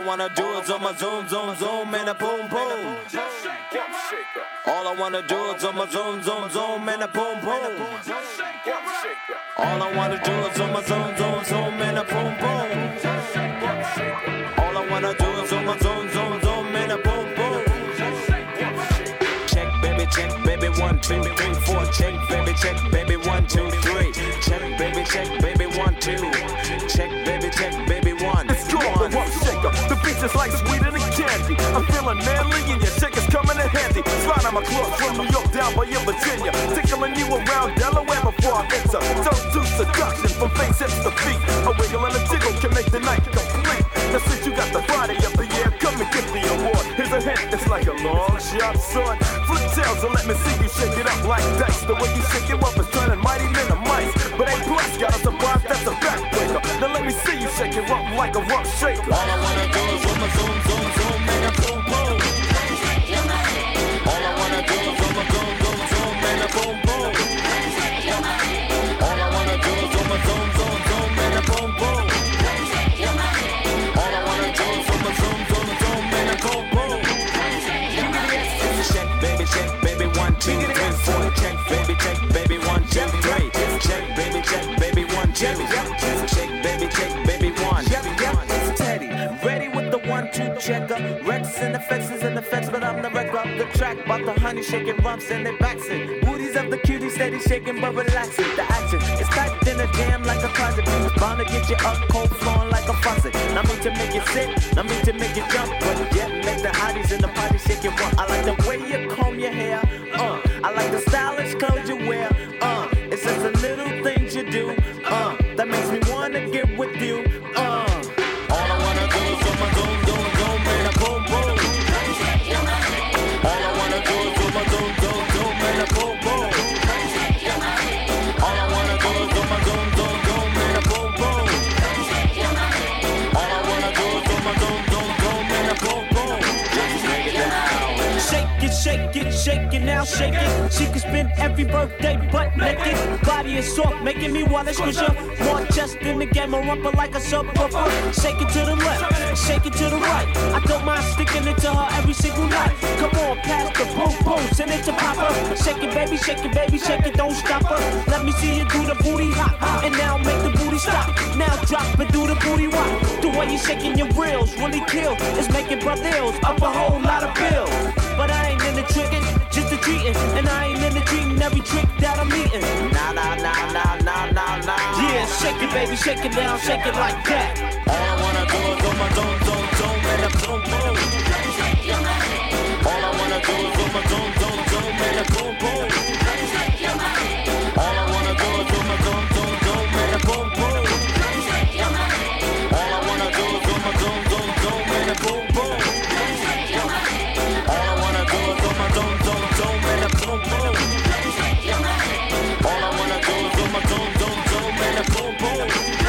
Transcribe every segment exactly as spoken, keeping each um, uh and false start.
wanna do is on my zoom, zoom, zoom, and a boom, boom. All I wanna do is on my zoom, zoom, zoom, and a boom, boom. All I wanna do is on my zoom, zoom, zoom, and a boom, boom. All I wanna do is on my zoom, zoom, zoom, and a boom, boom. Check, baby, check, baby, one, two, three, four. Check, baby, check, baby, one, two, three. Check, baby, check, baby, one, two. Check, baby, check, baby, one. It's called the Rump Shaker. The beat is like sweeter than candy. I'm feeling manly and your shaker's coming in handy. Slide on my clothes from New York down by your Virginia. Tickling you around Delaware before I enter. Don't do seduction from face hips to feet. A wiggle and a jiggle can make the night complete. Now since you got the body of the year, come and get the award. Here's a hint, it's like a long sharp sword. Flip tails and let me see you shake it up like dice. The way you shake it up is turning mighty men of mice. But A plus got a surprise, that's a backbreaker. Now let me see you shake it up like a rump shaker. All I wanna do is on my zoom, zoom, zoom, and a boom, boom. All I wanna do is on my zoom, zoom, zoom, and a boom, boom. All I wanna do is on my zoom, zoom, zoom, and a boom, boom. All I wanna do is on my zoom, zoom, zoom, and a boom, boom. Check, baby, check, baby, one, two, three, four. Check, baby, check, baby, one, two, three. Check, baby, check, baby, one, two. Check, baby, check, baby, one. It's Teddy, ready with the one, two checker. Rex and the fences and the fence, but I'm the wreck of the track. About the honey shaking rumps and they backs it. Booties of the cutie steady shaking but relaxing. The action is tight in a jam like a closet. Bound to get you up cold flowing like a faucet. Not mean to make you sick, not mean to make you jump, but yet make the hotties in the party shake it rump. I like the way you comb your hair, uh. I like the stylish clothes you wear, uh. It's just the little things you do, uh. That makes me wanna get with you, uh. All I wanna do is on my zoom, zoom, zoom, and a boom, boom. All I wanna do is on my zoom, zoom, zoom, and a boom, boom. All I wanna do is on my zoom, zoom, zoom, and a boom, boom. All I wanna do is on my zoom, zoom, zoom, and a boom, boom. Just break it down. Shake it, shake it, shake it now, shake it. She can spend every birthday butt naked. Body is soft, making me wanna squish her. More chest in the game, a rumper like a subwoofer. Shake it to the left, shake it to the right. I don't mind sticking it to her every single night. Come on, pass the boom boom, send it to Papa. Shake it, baby, shake it, baby, shake it, don't stop her. Let me see you do the booty hop, and now make the booty stop. Now drop and do the booty rock. The way you shaking your reels really kill. It's making brothers up a whole lot of bills. But I ain't in the trickin', just the treatin'. And I ain't in the treatin' every trick that I'm eatin'. Nah, nah, nah, nah, nah, nah, nah. Yeah, shake it, baby, shake it down, shake it like that. All I wanna do is on my zoom, zoom, zoom, and a boom, boom. All I wanna do is on my zoom, zoom, zoom, and a boom, boom. All I wanna do is on my zoom, zoom, zoom, and a boom, boom. All I wanna do is on my zoom, zoom, zoom, and a boom, boom. All I wanna do is on my zoom, zoom, zoom, and a boom, boom. All I wanna do is on my zoom, zoom, zoom, and a boom, boom.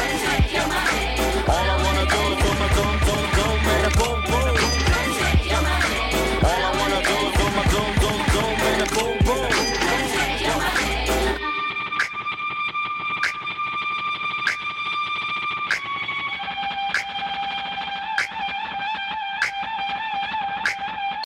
All I wanna do is on my zoom, zoom, zoom, and a boom, boom. All I wanna do is on my zoom, zoom, zoom, and a boom, boom.